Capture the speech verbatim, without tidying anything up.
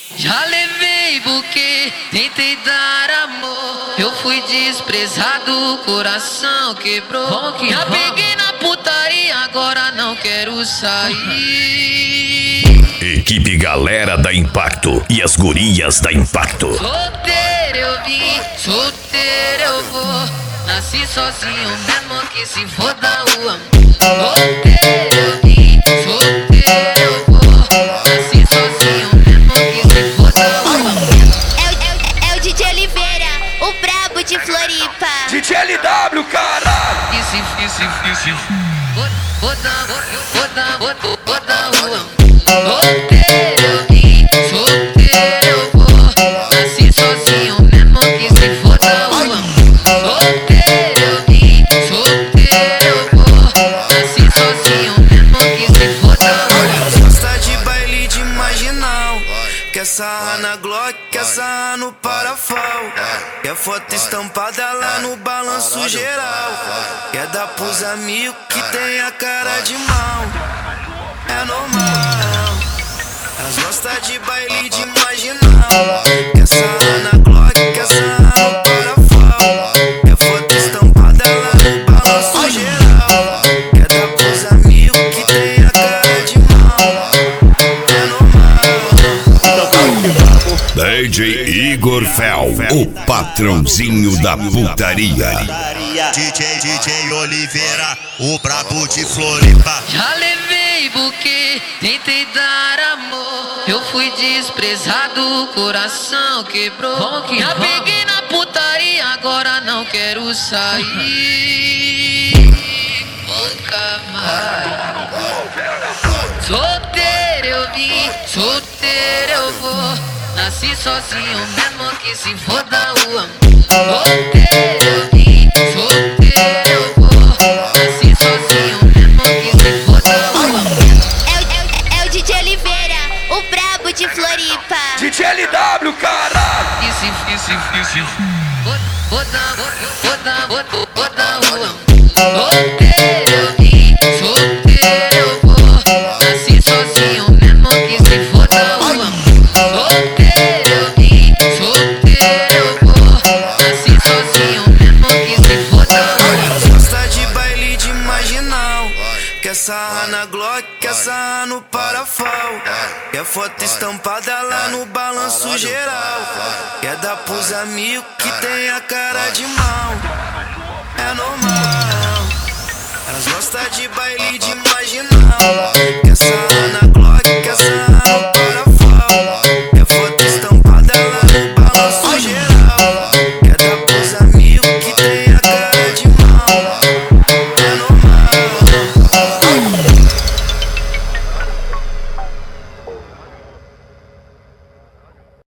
Já levei buquê, tentei dar amor. Eu fui desprezado, coração quebrou. Já peguei na putaria, agora não quero sair. Equipe Galera da Impacto e as gurias da Impacto. Solteiro eu vim, solteiro eu vou. Nasci sozinho mesmo que se foda o amor. Solteiro eu vim, solteiro eu vou. Nasci sozinho mesmo que se foda o amor. É o, é, o, é o D J Oliveira, o brabo de Floripa. D J L W, caralho. E se, e se, e se foda, foda, foda, foda o amor. Solteiro eu vim, solteiro eu vou. Nasci sozinho mesmo que se foda o amor. Solteiro eu vim, solteiro eu vou. Nasci sozinho mesmo que se foda o amor. Gosta de baile de marginal, quer sarrar na Glock, quer sarrar no parafal. Quer foto estampada lá no balanço geral. Quer dar pros amigos que tem a cara de mal. É normal. Elas gostam de baile de marginal, quer sarrar na Glock, quer sarrar no parafal. Quer foto estampada lá no balanço geral. Quer dar pros amigos que tem a cara de mal. É normal. D J Igor Fel, o patrãozinho da putaria. D J, D J Oliveira, o brabo de Floripa. Já levei buquê, tentei dar amor. Eu fui desprezado, coração quebrou. Já peguei na putaria, agora não quero sair. Nunca mais. Solteiro eu vim, solteiro eu vou. Nasci sozinho mesmo que se foda o amor. Solteiro eu vim, solteiro eu vou. Nasci sozinho mesmo que se foda o amor. É o, é, o, é o D J Oliveira, o brabo de Floripa. D J L W, caralho. E se, e se, e se foda, foda, foda, foda o amor. Solteiro eu vim, solteiro eu vou. Nasci sozinho mesmo que se foda o amor. Solteiro eu vim, solteiro eu vou. Nasci sozinho mesmo que se foda o amor. Gosta de baile de marginal, quer sarrar na Glock, quer sarrar no parafal. Quer foto estampada lá no balanço geral. Quer dar pros amigos que tem a cara de mal. É normal. Elas gostam de baile de marginal, quer sarrar na